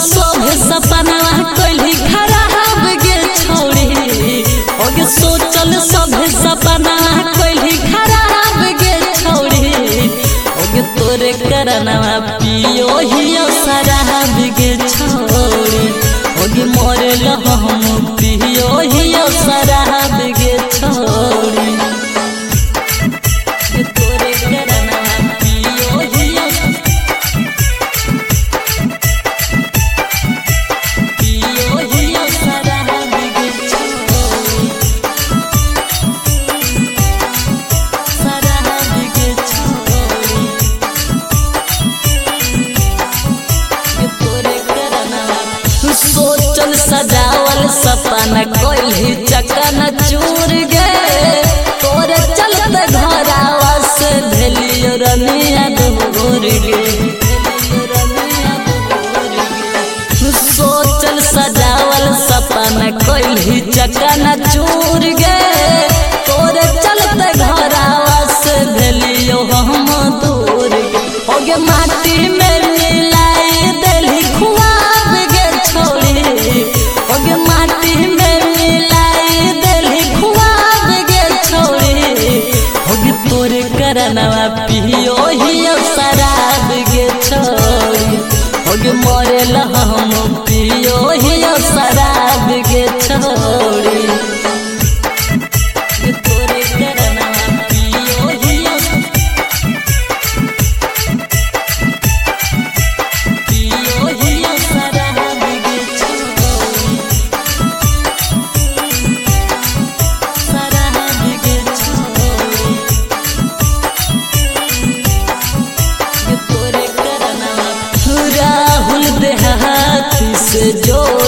सब सपना कली खराब गे छोड़ी ओगे सोचल सब सपना कली खराब गे छोड़ी ओगे तोरे करनवा पियो हियो शराब गे छोड़ी ओगे मरल हम पियो हियो शराब गे छोड़ी तोरे करनवा पियो हियो सोचल सजावल सपना कोई चकन चूर गे तोरे चलते घरावा से भेलियो रनिया दूर गे सोचल सजावल सपना कोई चकन चूर गे तोरे चलते घरावा से भेलियो हम दूर गे ओगे माटी में मिलाई देली खुआब गे छोड़ी ओगे माटी में मिलाई देली खुआब गे छोड़ी ओगे तोरे करनवा पियो हियो शराब गे छोड़ी ओगे मरल हम पियो हियो शराब गे छोड़ी तोरे करनवा पियो हियो शराब गे छोड़ी शराब गे छोड़ी तोरे करनवा राहुल देहाती से जो